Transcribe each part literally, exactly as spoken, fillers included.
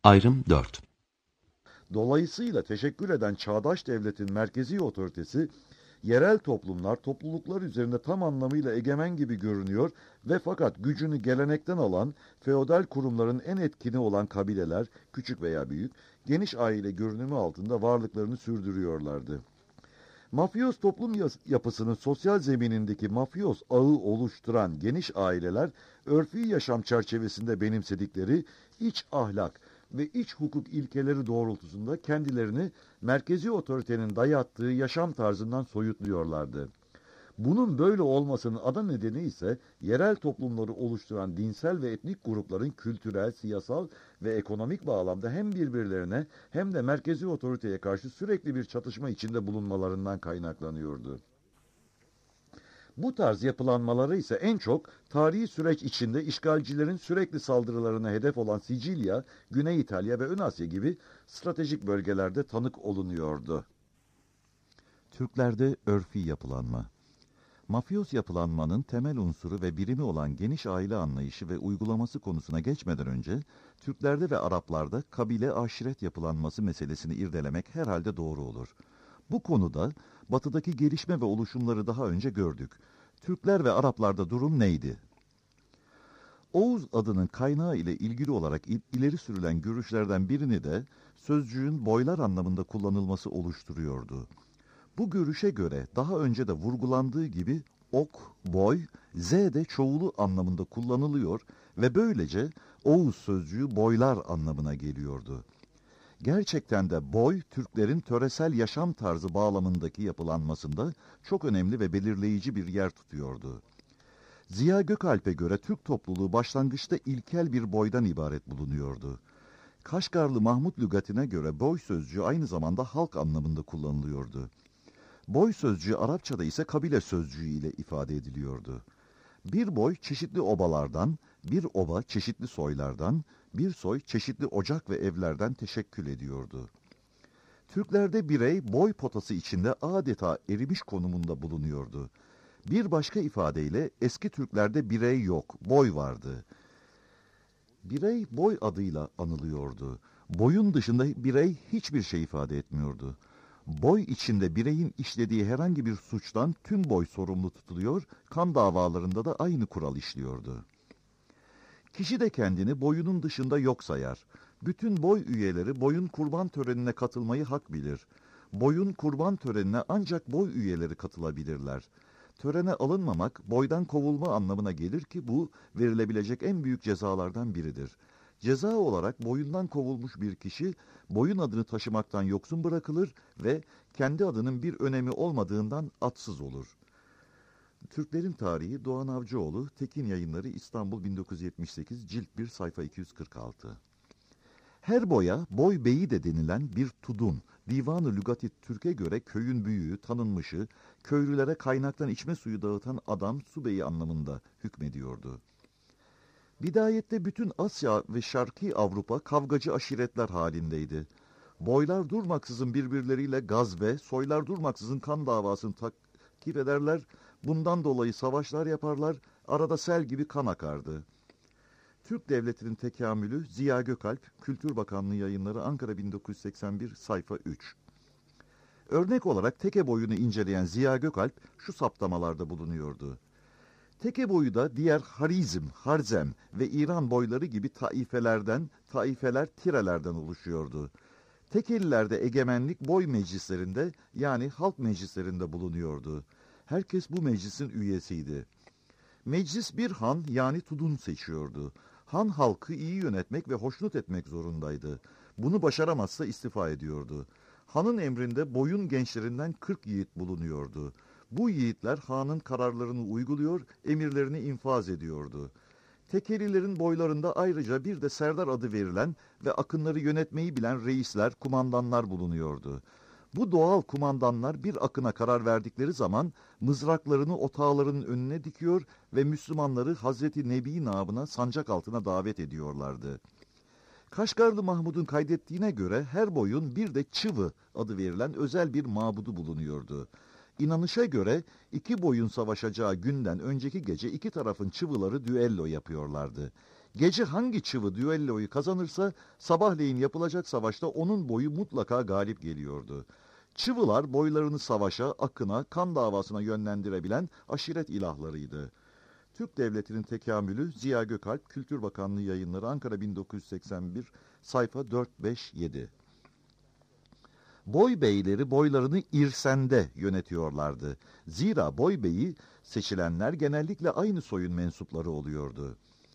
Ayrım dört. Dolayısıyla teşekkül eden çağdaş devletin merkezi otoritesi, yerel toplumlar, topluluklar üzerinde tam anlamıyla egemen gibi görünüyor ve fakat gücünü gelenekten alan, feodal kurumların en etkini olan kabileler, küçük veya büyük, geniş aile görünümü altında varlıklarını sürdürüyorlardı. Mafyos toplum yapısının sosyal zeminindeki mafyos ağı oluşturan geniş aileler, örfü yaşam çerçevesinde benimsedikleri iç ahlak ve iç hukuk ilkeleri doğrultusunda kendilerini merkezi otoritenin dayattığı yaşam tarzından soyutluyorlardı. Bunun böyle olmasının ana nedeni ise yerel toplumları oluşturan dinsel ve etnik grupların kültürel, siyasal ve ekonomik bağlamda hem birbirlerine hem de merkezi otoriteye karşı sürekli bir çatışma içinde bulunmalarından kaynaklanıyordu. Bu tarz yapılanmaları ise en çok tarihi süreç içinde işgalcilerin sürekli saldırılarına hedef olan Sicilya, Güney İtalya ve Ön Asya gibi stratejik bölgelerde tanık olunuyordu. Türklerde örfi yapılanma. Mafyos yapılanmanın temel unsuru ve birimi olan geniş aile anlayışı ve uygulaması konusuna geçmeden önce, Türklerde ve Araplarda kabile aşiret yapılanması meselesini irdelemek herhalde doğru olur. Bu konuda batıdaki gelişme ve oluşumları daha önce gördük. Türkler ve Araplarda durum neydi? Oğuz adının kaynağı ile ilgili olarak ileri sürülen görüşlerden birini de sözcüğün boylar anlamında kullanılması oluşturuyordu. Bu görüşe göre daha önce de vurgulandığı gibi ok, boy, z de çoğulu anlamında kullanılıyor ve böylece Oğuz sözcüğü boylar anlamına geliyordu. Gerçekten de boy, Türklerin töresel yaşam tarzı bağlamındaki yapılanmasında çok önemli ve belirleyici bir yer tutuyordu. Ziya Gökalp'e göre Türk topluluğu başlangıçta ilkel bir boydan ibaret bulunuyordu. Kaşgarlı Mahmut lügatine göre boy sözcüğü aynı zamanda halk anlamında kullanılıyordu. Boy sözcüğü Arapçada ise kabile sözcüğü ile ifade ediliyordu. Bir boy çeşitli obalardan, bir oba çeşitli soylardan, bir soy çeşitli ocak ve evlerden teşekkül ediyordu. Türklerde birey boy potası içinde adeta erimiş konumunda bulunuyordu. Bir başka ifadeyle eski Türklerde birey yok, boy vardı. Birey boy adıyla anılıyordu. Boyun dışında birey hiçbir şey ifade etmiyordu. Boy içinde bireyin işlediği herhangi bir suçtan tüm boy sorumlu tutuluyor, kan davalarında da aynı kural işliyordu. Kişi de kendini boyunun dışında yok sayar. Bütün boy üyeleri boyun kurban törenine katılmayı hak bilir. Boyun kurban törenine ancak boy üyeleri katılabilirler. Törene alınmamak boydan kovulma anlamına gelir ki bu verilebilecek en büyük cezalardan biridir. Ceza olarak boyundan kovulmuş bir kişi boyun adını taşımaktan yoksun bırakılır ve kendi adının bir önemi olmadığından atsız olur. Türklerin Tarihi Doğan Avcıoğlu, Tekin Yayınları İstanbul bin dokuz yüz yetmiş sekiz, cilt bir, sayfa iki yüz kırk altı. Her boya, boy beyi de denilen bir tudun, Divan-ı Lügat-i Türk'e göre köyün büyüğü, tanınmışı, köylülere kaynaktan içme suyu dağıtan adam, su beyi anlamında hükmediyordu. Bidayette bütün Asya ve Şarkı Avrupa kavgacı aşiretler halindeydi. Boylar durmaksızın birbirleriyle gazve, soylar durmaksızın kan davasını takip ederler, bundan dolayı savaşlar yaparlar, arada sel gibi kan akardı. Türk Devleti'nin tekamülü Ziya Gökalp, Kültür Bakanlığı Yayınları Ankara bin dokuz yüz seksen bir, sayfa üç. Örnek olarak teke boyunu inceleyen Ziya Gökalp şu saptamalarda bulunuyordu. Teke boyu da diğer Harizm, Harzem ve İran boyları gibi taifelerden, taifeler tirelerden oluşuyordu. Tekelilerde egemenlik boy meclislerinde yani halk meclislerinde bulunuyordu. Herkes bu meclisin üyesiydi. Meclis bir han yani tudun seçiyordu. Han halkı iyi yönetmek ve hoşnut etmek zorundaydı. Bunu başaramazsa istifa ediyordu. Hanın emrinde boyun gençlerinden kırk yiğit bulunuyordu. Bu yiğitler hanın kararlarını uyguluyor, emirlerini infaz ediyordu. Tekelilerin boylarında ayrıca bir de serdar adı verilen ve akınları yönetmeyi bilen reisler, kumandanlar bulunuyordu. Bu doğal kumandanlar bir akına karar verdikleri zaman mızraklarını otağların önüne dikiyor ve Müslümanları Hazreti Nebi namına sancak altına davet ediyorlardı. Kaşgarlı Mahmud'un kaydettiğine göre her boyun bir de çıvı adı verilen özel bir mabudu bulunuyordu. İnanışa göre iki boyun savaşacağı günden önceki gece iki tarafın çıvıları düello yapıyorlardı. Gece hangi çıvı düelloyu kazanırsa sabahleyin yapılacak savaşta onun boyu mutlaka galip geliyordu. Çıvılar boylarını savaşa, akına, kan davasına yönlendirebilen aşiret ilahlarıydı. Türk Devleti'nin tekamülü Ziya Gökalp, Kültür Bakanlığı Yayınları, Ankara bin dokuz yüz seksen bir, sayfa dört beş yedi. Boy beyleri boylarını irsende yönetiyorlardı. Zira boy beyi seçilenler genellikle aynı soyun mensupları oluyordu.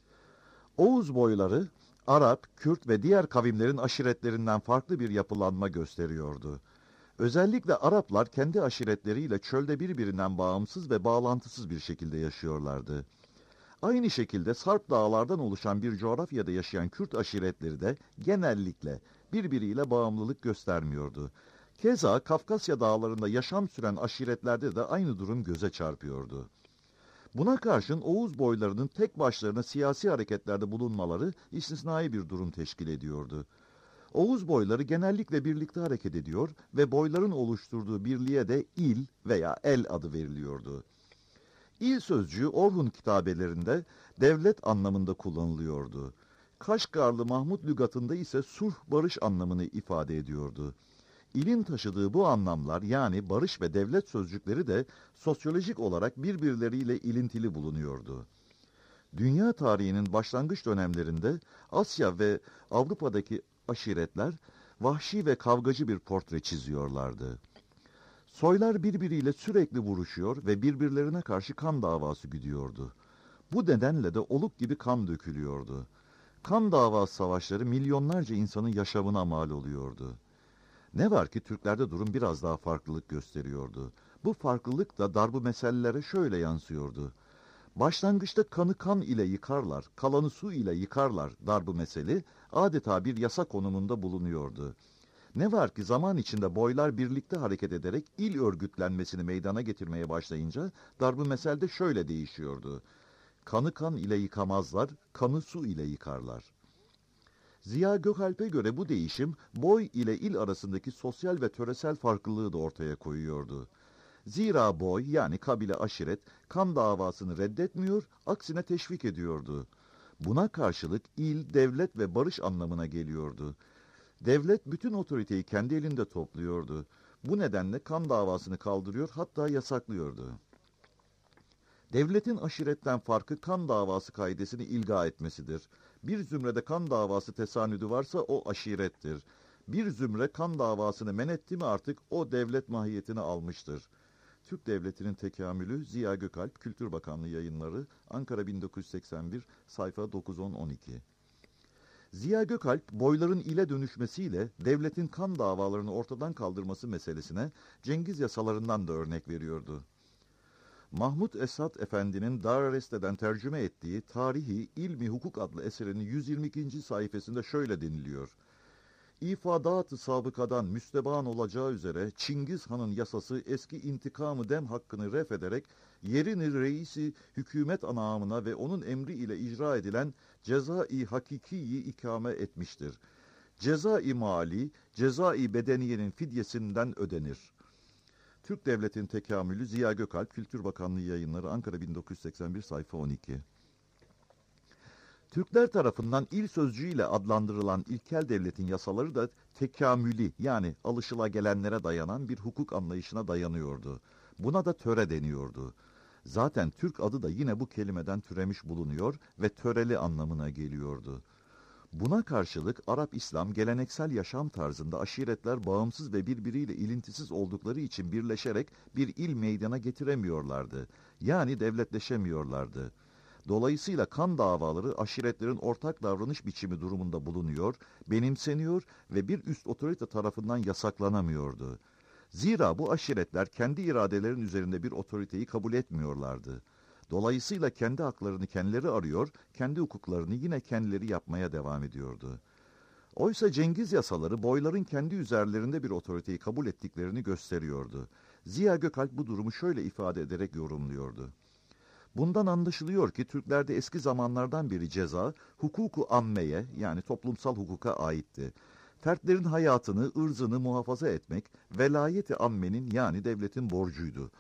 Oğuz boyları, Arap, Kürt ve diğer kavimlerin aşiretlerinden farklı bir yapılanma gösteriyordu. Özellikle Araplar kendi aşiretleriyle çölde birbirinden bağımsız ve bağlantısız bir şekilde yaşıyorlardı. Aynı şekilde Sarp dağlardan oluşan bir coğrafyada yaşayan Kürt aşiretleri de genellikle birbiriyle bağımlılık göstermiyordu. Keza Kafkasya dağlarında yaşam süren aşiretlerde de aynı durum göze çarpıyordu. Buna karşın Oğuz boylarının tek başlarına siyasi hareketlerde bulunmaları istisnai bir durum teşkil ediyordu. Oğuz boyları genellikle birlikte hareket ediyor ve boyların oluşturduğu birliğe de il veya el adı veriliyordu. İl sözcüğü Orhun kitabelerinde devlet anlamında kullanılıyordu. Kaşgarlı Mahmut lügatında ise sulh barış anlamını ifade ediyordu. İlin taşıdığı bu anlamlar yani barış ve devlet sözcükleri de sosyolojik olarak birbirleriyle ilintili bulunuyordu. Dünya tarihinin başlangıç dönemlerinde Asya ve Avrupa'daki aşiretler vahşi ve kavgacı bir portre çiziyorlardı. Soylar birbiriyle sürekli vuruşuyor ve birbirlerine karşı kan davası güdüyordu. Bu nedenle de oluk gibi kan dökülüyordu. Kan davası savaşları milyonlarca insanın yaşamına mal oluyordu. Ne var ki Türklerde durum biraz daha farklılık gösteriyordu. Bu farklılık da darbu meselelere şöyle yansıyordu. Başlangıçta kanı kan ile yıkarlar, kalanı su ile yıkarlar darbu meseli adeta bir yasa konumunda bulunuyordu. Ne var ki zaman içinde boylar birlikte hareket ederek il örgütlenmesini meydana getirmeye başlayınca darbu mesel de şöyle değişiyordu. Kanı kan ile yıkamazlar, kanı su ile yıkarlar. Ziya Gökalp'e göre bu değişim boy ile il arasındaki sosyal ve töresel farklılığı da ortaya koyuyordu. Zira boy yani kabile aşiret kan davasını reddetmiyor, aksine teşvik ediyordu. Buna karşılık il, devlet ve barış anlamına geliyordu. Devlet bütün otoriteyi kendi elinde topluyordu. Bu nedenle kan davasını kaldırıyor hatta yasaklıyordu. Devletin aşiretten farkı kan davası kaidesini ilga etmesidir. Bir zümrede kan davası tesanüdü varsa o aşirettir. Bir zümre kan davasını men etti mi artık o devlet mahiyetini almıştır. Türk Devleti'nin tekamülü Ziya Gökalp, Kültür Bakanlığı Yayınları, Ankara bin dokuz yüz seksen bir, sayfa dokuz on on iki. Ziya Gökalp, boyların ile dönüşmesiyle devletin kan davalarını ortadan kaldırması meselesine Cengiz yasalarından da örnek veriyordu. Mahmud Esad Efendi'nin Darareste'den tercüme ettiği Tarihi İlmi Hukuk adlı eserinin yüz yirmi ikinci sayfasında şöyle deniliyor. İfadat-ı sabıkadan müsteban olacağı üzere Çingiz Han'ın yasası eski intikamı dem hakkını ref ederek yerini reisi hükümet anamına ve onun emri ile icra edilen ceza-i hakikiyi ikame etmiştir. Ceza-i mali, ceza-i bedeniyenin fidyesinden ödenir. Türk Devleti'nin tekamülü Ziya Gökalp, Kültür Bakanlığı Yayınları, Ankara bin dokuz yüz seksen bir, sayfa on iki. Türkler tarafından il sözcüğüyle adlandırılan ilkel devletin yasaları da tekamüli yani alışılagelenlere dayanan bir hukuk anlayışına dayanıyordu. Buna da töre deniyordu. Zaten Türk adı da yine bu kelimeden türemiş bulunuyor ve töreli anlamına geliyordu. Buna karşılık Arap-İslam geleneksel yaşam tarzında aşiretler bağımsız ve birbiriyle ilintisiz oldukları için birleşerek bir il meydana getiremiyorlardı. Yani devletleşemiyorlardı. Dolayısıyla kan davaları aşiretlerin ortak davranış biçimi durumunda bulunuyor, benimseniyor ve bir üst otorite tarafından yasaklanamıyordu. Zira bu aşiretler kendi iradelerin üzerinde bir otoriteyi kabul etmiyorlardı. Dolayısıyla kendi haklarını kendileri arıyor, kendi hukuklarını yine kendileri yapmaya devam ediyordu. Oysa Cengiz yasaları boyların kendi üzerlerinde bir otoriteyi kabul ettiklerini gösteriyordu. Ziya Gökalp bu durumu şöyle ifade ederek yorumluyordu. Bundan anlaşılıyor ki Türklerde eski zamanlardan beri ceza, hukuku ammeye yani toplumsal hukuka aitti. Fertlerin hayatını, ırzını muhafaza etmek, velayeti ammenin yani devletin borcuydu.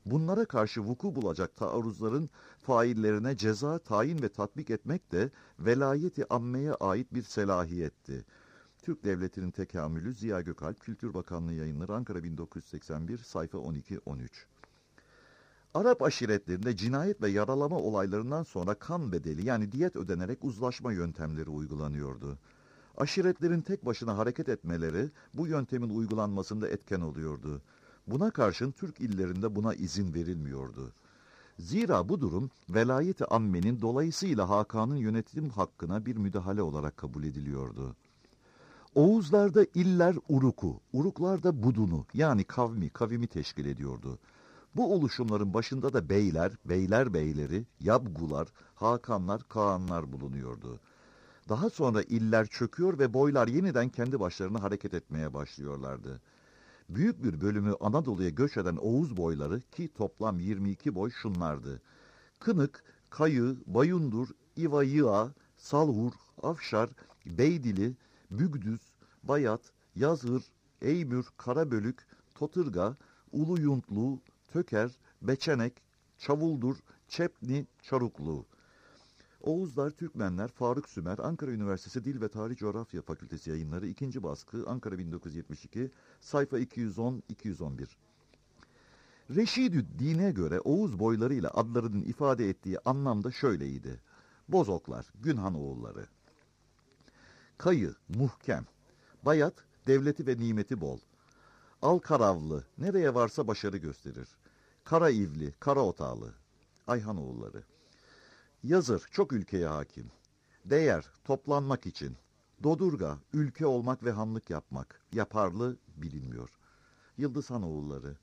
Bunlara karşı vuku bulacak taarruzların faillerine ceza tayin ve tatbik etmek de velayeti ammeye ait bir selahiyetti. Türk Devleti'nin tekamülü Ziya Gökalp, Kültür Bakanlığı Yayınları, Ankara bin dokuz yüz seksen bir, sayfa on iki on üç. Arap aşiretlerinde cinayet ve yaralama olaylarından sonra kan bedeli yani diyet ödenerek uzlaşma yöntemleri uygulanıyordu. Aşiretlerin tek başına hareket etmeleri bu yöntemin uygulanmasında etken oluyordu. Buna karşın Türk illerinde buna izin verilmiyordu. Zira bu durum velayeti ammenin dolayısıyla Hakan'ın yönetim hakkına bir müdahale olarak kabul ediliyordu. Oğuzlarda iller uruku, uruklarda budunu yani kavmi, kavimi teşkil ediyordu. Bu oluşumların başında da beyler, beyler beyleri, yabgular, hakanlar, kağanlar bulunuyordu. Daha sonra iller çöküyor ve boylar yeniden kendi başlarına hareket etmeye başlıyorlardı. Büyük bir bölümü Anadolu'ya göç eden Oğuz boyları ki toplam yirmi iki boy şunlardı: Kınık, Kayı, Bayundur, İvayığa, Salhur, Afşar, Beydili, Bügdüz, Bayat, Yazhır, Eymür, Karabölük, Totırga, Uluyuntlu, Töker, Beçenek, Çavuldur, Çepni, Çaruklu. Oğuzlar, Türkmenler, Faruk Sümer, Ankara Üniversitesi Dil ve Tarih Coğrafya Fakültesi Yayınları, ikinci baskı, Ankara bin dokuz yüz yetmiş iki, sayfa iki yüz on iki yüz on bir. Reşidüddin'e göre Oğuz boylarıyla adlarının ifade ettiği anlamda şöyleydi: Bozoklar, Günhan oğulları. Kayı, muhkem. Bayat, devleti ve nimeti bol. Alkaravlı, nereye varsa başarı gösterir. Karaivli, Karaotağlı, Ayhan oğulları. Yazır, çok ülkeye hakim. Değer, toplanmak için. Dodurga, ülke olmak ve hanlık yapmak. Yaparlı, bilinmiyor. Yıldızhan oğulları.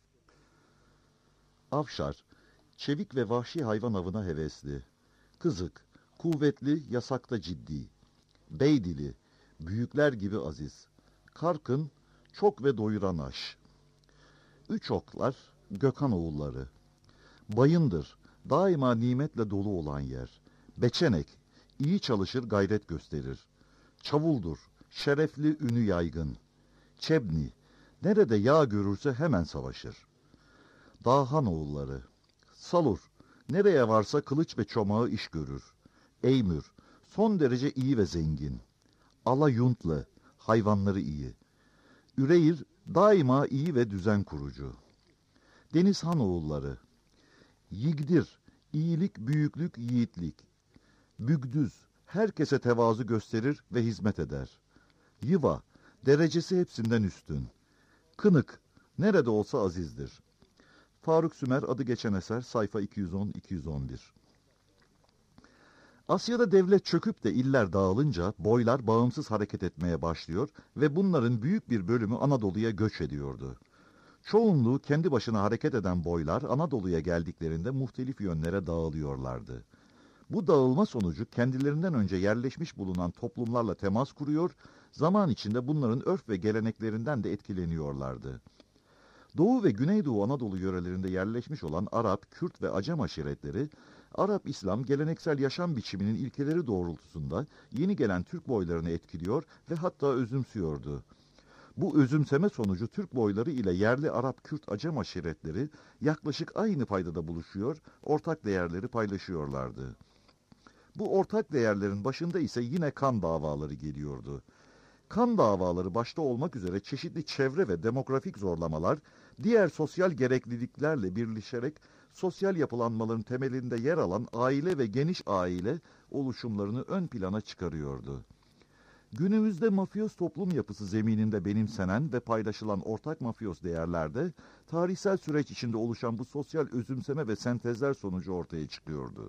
Afşar, çevik ve vahşi hayvan avına hevesli. Kızık, kuvvetli, yasakta ciddi. Beydili, büyükler gibi aziz. Karkın, çok ve doyuran aş. Üç oklar, Gökhan oğulları. Bayındır, daima nimetle dolu olan yer. Beçenek, iyi çalışır, gayret gösterir. Çavuldur, şerefli, ünü yaygın. Çebni, nerede yağ görürse hemen savaşır. Dağhan oğulları. Salur, nereye varsa kılıç ve çomağı iş görür. Eymür, son derece iyi ve zengin. Alayuntlı, hayvanları iyi. Üreyir, daima iyi ve düzen kurucu. Denizhan oğulları. Yigdir, iyilik, büyüklük, yiğitlik. Bügdüz, herkese tevazu gösterir ve hizmet eder. Yıva, derecesi hepsinden üstün. Kınık, nerede olsa azizdir. Faruk Sümer, adı geçen eser, sayfa iki yüz on iki yüz on bir. Asya'da devlet çöküp de iller dağılınca boylar bağımsız hareket etmeye başlıyor ve bunların büyük bir bölümü Anadolu'ya göç ediyordu. Çoğunluğu kendi başına hareket eden boylar Anadolu'ya geldiklerinde muhtelif yönlere dağılıyorlardı. Bu dağılma sonucu kendilerinden önce yerleşmiş bulunan toplumlarla temas kuruyor, zaman içinde bunların örf ve geleneklerinden de etkileniyorlardı. Doğu ve Güneydoğu Anadolu yörelerinde yerleşmiş olan Arap, Kürt ve Acem aşiretleri, Arap-İslam geleneksel yaşam biçiminin ilkeleri doğrultusunda yeni gelen Türk boylarını etkiliyor ve hatta özümsüyordu. Bu özümseme sonucu Türk boyları ile yerli Arap, Kürt, Acem aşiretleri yaklaşık aynı paydada buluşuyor, ortak değerleri paylaşıyorlardı. Bu ortak değerlerin başında ise yine kan davaları geliyordu. Kan davaları başta olmak üzere çeşitli çevre ve demografik zorlamalar, diğer sosyal gerekliliklerle birleşerek sosyal yapılanmaların temelinde yer alan aile ve geniş aile oluşumlarını ön plana çıkarıyordu. Günümüzde mafyöz toplum yapısı zemininde benimsenen ve paylaşılan ortak mafyöz değerlerde tarihsel süreç içinde oluşan bu sosyal özümseme ve sentezler sonucu ortaya çıkıyordu.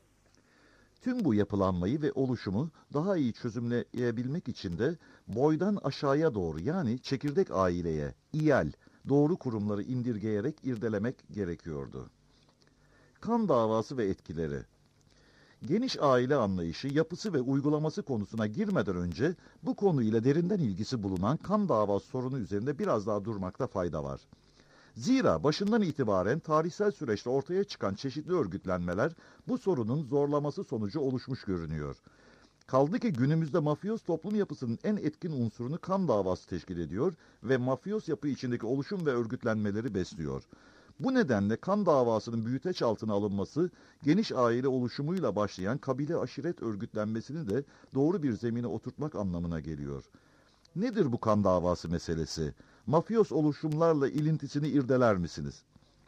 Tüm bu yapılanmayı ve oluşumu daha iyi çözümleyebilmek için de boydan aşağıya doğru yani çekirdek aileye, iyal, doğru kurumları indirgeyerek irdelemek gerekiyordu. Kan davası ve etkileri. Geniş aile anlayışı, yapısı ve uygulaması konusuna girmeden önce bu konuyla derinden ilgisi bulunan kan davası sorunu üzerinde biraz daha durmakta fayda var. Zira başından itibaren tarihsel süreçte ortaya çıkan çeşitli örgütlenmeler bu sorunun zorlaması sonucu oluşmuş görünüyor. Kaldı ki günümüzde mafyöz toplum yapısının en etkin unsurunu kan davası teşkil ediyor ve mafyöz yapı içindeki oluşum ve örgütlenmeleri besliyor. Bu nedenle kan davasının büyüteç altına alınması, geniş aile oluşumuyla başlayan kabile aşiret örgütlenmesini de doğru bir zemine oturtmak anlamına geliyor. Nedir bu kan davası meselesi? Mafyos oluşumlarla ilintisini irdeler misiniz?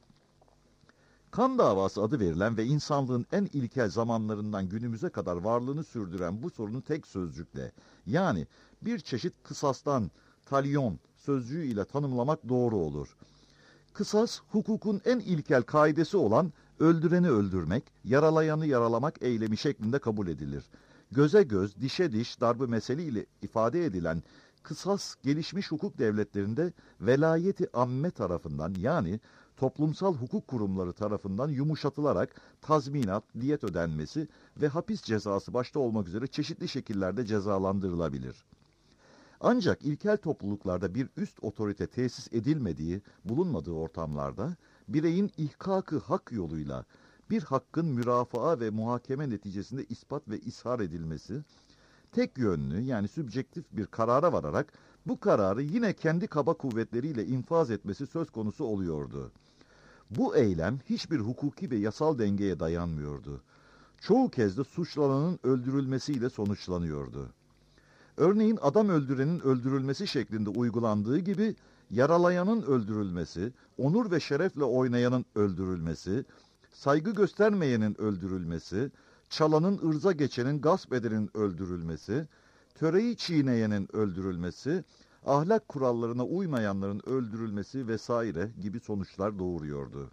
Kan davası adı verilen ve insanlığın en ilkel zamanlarından günümüze kadar varlığını sürdüren bu sorunu tek sözcükle, yani bir çeşit kısastan, talyon sözcüğü ile tanımlamak doğru olur. Kısas, hukukun en ilkel kaidesi olan öldüreni öldürmek, yaralayanı yaralamak eylemi şeklinde kabul edilir. Göze göz, dişe diş darbı meseleyle ifade edilen kısas, gelişmiş hukuk devletlerinde velayeti amme tarafından, yani toplumsal hukuk kurumları tarafından yumuşatılarak tazminat, diyet ödenmesi ve hapis cezası başta olmak üzere çeşitli şekillerde cezalandırılabilir. Ancak ilkel topluluklarda bir üst otorite tesis edilmediği, bulunmadığı ortamlarda bireyin ihkakı hak yoluyla bir hakkın mürafaa ve muhakeme neticesinde ispat ve ishar edilmesi, tek yönlü yani sübjektif bir karara vararak bu kararı yine kendi kaba kuvvetleriyle infaz etmesi söz konusu oluyordu. Bu eylem hiçbir hukuki ve yasal dengeye dayanmıyordu. Çoğu kez de suçlananın öldürülmesiyle sonuçlanıyordu. Örneğin adam öldürenin öldürülmesi şeklinde uygulandığı gibi yaralayanın öldürülmesi, onur ve şerefle oynayanın öldürülmesi, saygı göstermeyenin öldürülmesi, çalanın ırza geçenin gasp edenin öldürülmesi, töreyi çiğneyenin öldürülmesi, ahlak kurallarına uymayanların öldürülmesi vesaire gibi sonuçlar doğuruyordu.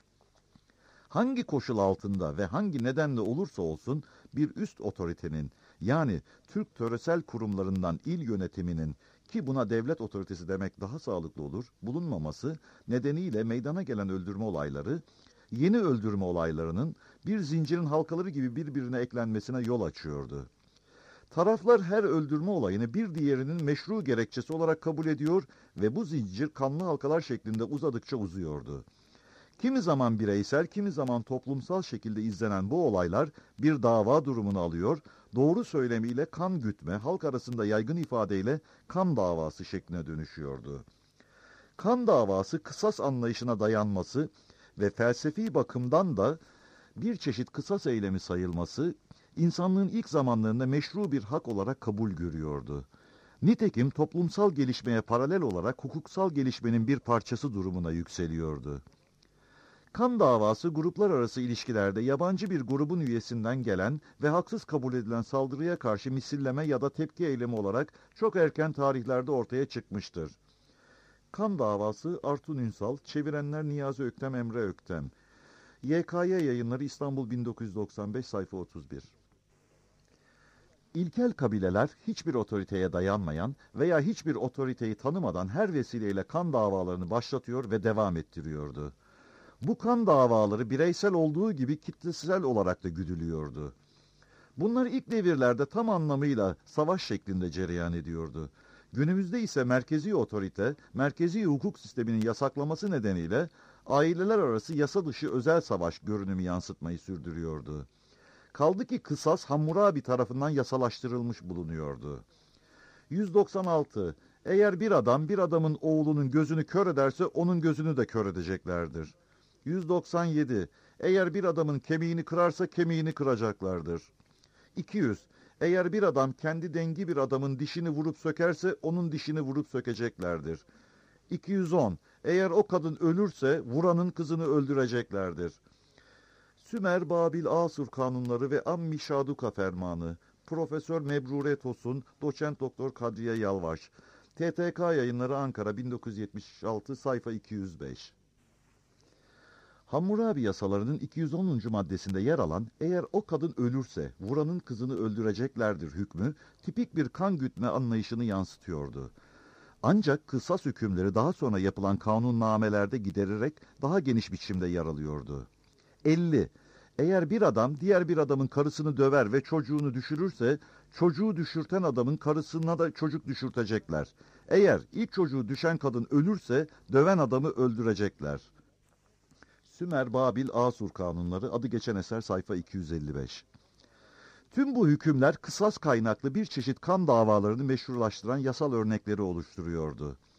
Hangi koşul altında ve hangi nedenle olursa olsun bir üst otoritenin, yani Türk töresel kurumlarından il yönetiminin, ki buna devlet otoritesi demek daha sağlıklı olur, bulunmaması nedeniyle meydana gelen öldürme olayları, yeni öldürme olaylarının bir zincirin halkaları gibi birbirine eklenmesine yol açıyordu. Taraflar her öldürme olayını bir diğerinin meşru gerekçesi olarak kabul ediyor ve bu zincir kanlı halkalar şeklinde uzadıkça uzuyordu. Kimi zaman bireysel, kimi zaman toplumsal şekilde izlenen bu olaylar bir dava durumunu alıyor, doğru söylemiyle kan gütme, halk arasında yaygın ifadeyle kan davası şekline dönüşüyordu. Kan davası kısas anlayışına dayanması ve felsefi bakımdan da bir çeşit kısas eylemi sayılması, insanlığın ilk zamanlarında meşru bir hak olarak kabul görüyordu. Nitekim toplumsal gelişmeye paralel olarak hukuksal gelişmenin bir parçası durumuna yükseliyordu. Kan davası gruplar arası ilişkilerde yabancı bir grubun üyesinden gelen ve haksız kabul edilen saldırıya karşı misilleme ya da tepki eylemi olarak çok erken tarihlerde ortaya çıkmıştır. Kan davası Artun Ünsal, çevirenler Niyazi Öktem, Emre Öktem. Y K Y Yayınları İstanbul bin dokuz yüz doksan beş sayfa otuz bir. İlkel kabileler hiçbir otoriteye dayanmayan veya hiçbir otoriteyi tanımadan her vesileyle kan davalarını başlatıyor ve devam ettiriyordu. Bu kan davaları bireysel olduğu gibi kitlesel olarak da güdülüyordu. Bunlar ilk devirlerde tam anlamıyla savaş şeklinde cereyan ediyordu. Günümüzde ise merkezi otorite, merkezi hukuk sisteminin yasaklaması nedeniyle aileler arası yasa dışı özel savaş görünümü yansıtmayı sürdürüyordu. Kaldı ki kısas Hammurabi tarafından yasalaştırılmış bulunuyordu. yüz doksan altı. Eğer bir adam bir adamın oğlunun gözünü kör ederse onun gözünü de kör edeceklerdir. yüz doksan yedi. Eğer bir adamın kemiğini kırarsa kemiğini kıracaklardır. iki yüz. Eğer bir adam kendi dengi bir adamın dişini vurup sökerse onun dişini vurup sökeceklerdir. iki yüz on. Eğer o kadın ölürse vuranın kızını öldüreceklerdir. Sümer, Babil, Asur kanunları ve Ammi Şaduka fermanı. Profesör Mebrure Tosun, Doçent Doktor Kadriye Yalvaç. T T K Yayınları Ankara bin dokuz yüz yetmiş altı sayfa iki yüz beş. Hammurabi yasalarının iki yüz onuncu maddesinde yer alan eğer o kadın ölürse vuranın kızını öldüreceklerdir hükmü tipik bir kan gütme anlayışını yansıtıyordu. Ancak kısas hükümleri daha sonra yapılan kanunnamelerde gidererek daha geniş biçimde yer alıyordu. elli. Eğer bir adam diğer bir adamın karısını döver ve çocuğunu düşürürse çocuğu düşürten adamın karısına da çocuk düşürtecekler. Eğer ilk çocuğu düşen kadın ölürse döven adamı öldürecekler. Sümer, Babil, Asur kanunları adı geçen eser sayfa iki yüz elli beş. Tüm bu hükümler kısas kaynaklı bir çeşit kan davalarını meşrulaştıran yasal örnekleri oluşturuyordu.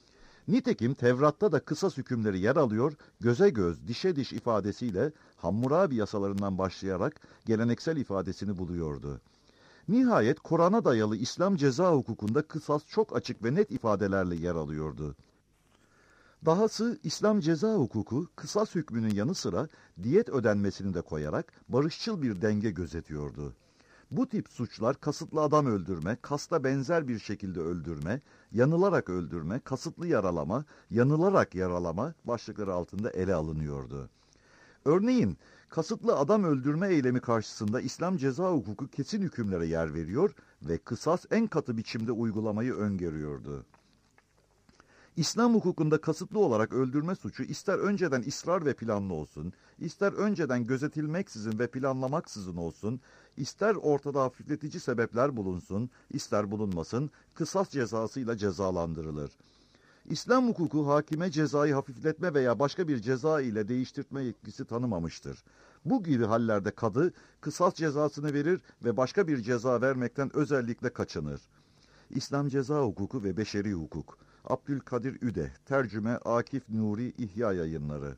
Nitekim Tevrat'ta da kısas hükümleri yer alıyor, göze göz, dişe diş ifadesiyle Hammurabi yasalarından başlayarak geleneksel ifadesini buluyordu. Nihayet Kur'an'a dayalı İslam ceza hukukunda kısas çok açık ve net ifadelerle yer alıyordu. Dahası İslam ceza hukuku kısas hükmünün yanı sıra diyet ödenmesini de koyarak barışçıl bir denge gözetiyordu. Bu tip suçlar kasıtlı adam öldürme, kasta benzer bir şekilde öldürme, yanılarak öldürme, kasıtlı yaralama, yanılarak yaralama başlıkları altında ele alınıyordu. Örneğin kasıtlı adam öldürme eylemi karşısında İslam ceza hukuku kesin hükümlere yer veriyor ve kısas en katı biçimde uygulamayı öngörüyordu. İslam hukukunda kasıtlı olarak öldürme suçu ister önceden ısrar ve planlı olsun, ister önceden gözetilmeksizin ve planlamaksızın olsun, ister ortada hafifletici sebepler bulunsun, ister bulunmasın, kısas cezasıyla cezalandırılır. İslam hukuku hakime cezayı hafifletme veya başka bir ceza ile değiştirme yetkisi tanımamıştır. Bu gibi hallerde kadı kısas cezasını verir ve başka bir ceza vermekten özellikle kaçınır. İslam ceza hukuku ve beşeri hukuk. Abdülkadir Üde, tercüme Akif Nuri İhya Yayınları.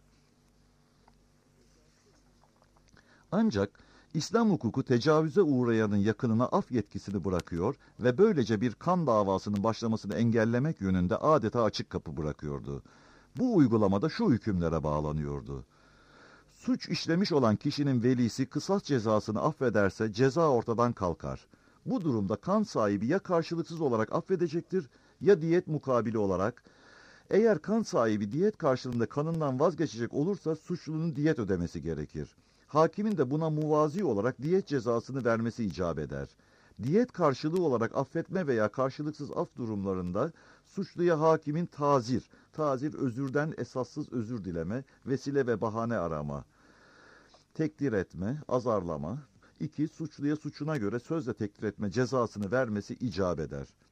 Ancak İslam hukuku tecavüze uğrayanın yakınına af yetkisini bırakıyor ve böylece bir kan davasının başlamasını engellemek yönünde adeta açık kapı bırakıyordu. Bu uygulamada şu hükümlere bağlanıyordu. Suç işlemiş olan kişinin velisi kısas cezasını affederse ceza ortadan kalkar. Bu durumda kan sahibi ya karşılıksız olarak affedecektir ya diyet mukabili olarak. Eğer kan sahibi diyet karşılığında kanından vazgeçecek olursa suçlunun diyet ödemesi gerekir. Hakimin de buna muvazi olarak diyet cezasını vermesi icap eder. Diyet karşılığı olarak affetme veya karşılıksız af durumlarında suçluya hakimin tazir, tazir özürden esassız özür dileme, vesile ve bahane arama, tekdir etme, azarlama, iki suçluya suçuna göre sözle tekdir etme cezasını vermesi icap eder.